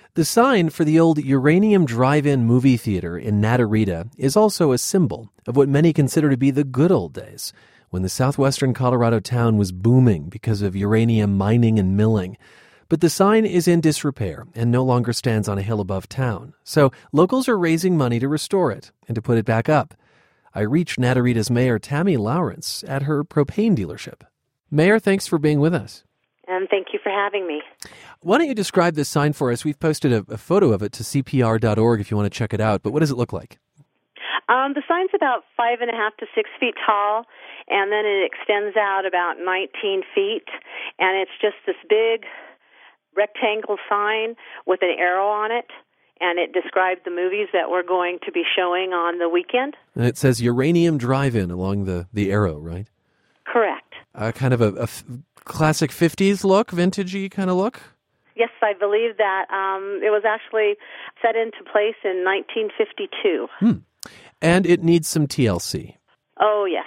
The sign for the old Uranium Drive-In movie theater in Natarita is also a symbol of what many consider to be the good old days, when the southwestern Colorado town was booming because of uranium mining and milling. But the sign is in disrepair and no longer stands on a hill above town. So locals are raising money to restore it and to put it back up. I reached Natarita's Mayor Tammy Lawrence at her propane dealership. Mayor, thanks for being with us. And thank you for having me. Why don't you describe this sign for us? We've posted a photo of it to CPR.org if you want to check it out. But what does it look like? The sign's about 5.5 to 6 feet tall, and then it extends out about 19 feet. And it's just this big rectangle sign with an arrow on it. And it describes the movies that we're going to be showing on the weekend. And it says Uranium Drive-In along the arrow, right? Correct. Kind of a classic 50s look, vintagey kind of look? Yes, I believe that. It was actually set into place in 1952. And it needs some TLC. Oh, yes.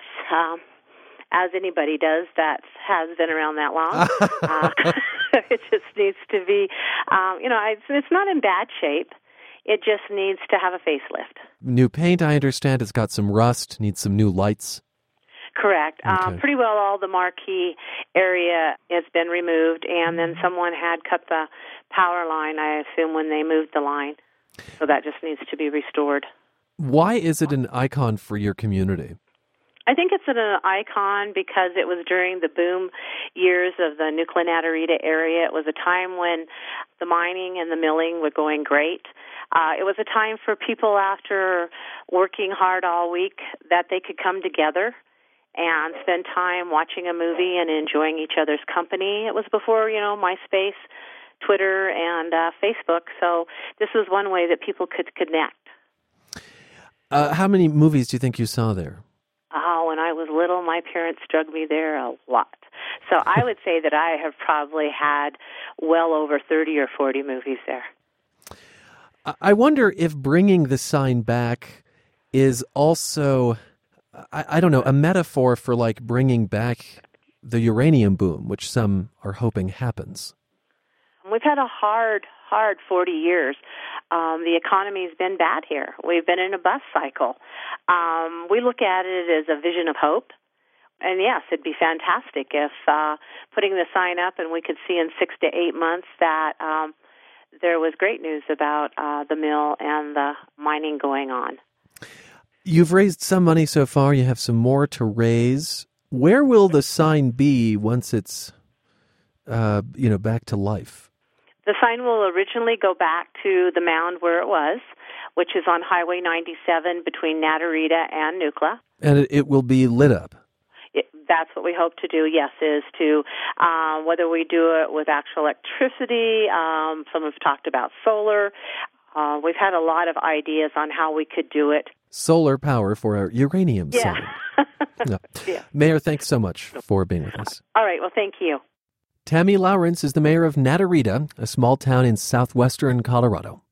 As anybody does that has been around that long. It just needs to be, it's not in bad shape. It just needs to have a facelift. New paint, I understand. It's got some rust, needs some new lights. Correct. Okay. Pretty well all the marquee area has been removed, and then someone had cut the power line, I assume, when they moved the line. So that just needs to be restored. Why is it an icon for your community? I think it's an icon because it was during the boom years of the Nuclear-Natarita area. It was a time when the mining and the milling were going great. It was a time for people, after working hard all week, that they could come together and spend time watching a movie and enjoying each other's company. It was before, MySpace, Twitter, and Facebook, so this was one way that people could connect. How many movies do you think you saw there? Oh, when I was little, my parents drug me there a lot. So I would say that I have probably had well over 30 or 40 movies there. I wonder if bringing the sign back is also, I don't know, a metaphor for like bringing back the uranium boom, which some are hoping happens. We've had a hard 40 years. The economy's been bad here. We've been in a bust cycle. We look at it as a vision of hope. And yes, it'd be fantastic if putting the sign up and we could see in 6 to 8 months that there was great news about the mill and the mining going on. You've raised some money so far. You have some more to raise. Where will the sign be once it's, back to life? The sign will originally go back to the mound where it was, which is on Highway 97 between Natarita and Nucla. And it will be lit up? That's what we hope to do, yes, is to, whether we do it with actual electricity, some have talked about solar. We've had a lot of ideas on how we could do it. Solar power for our uranium sign. No. Yeah. Mayor, thanks so much for being with us. All right, well, thank you. Tammy Lawrence is the mayor of Natarita, a small town in southwestern Colorado.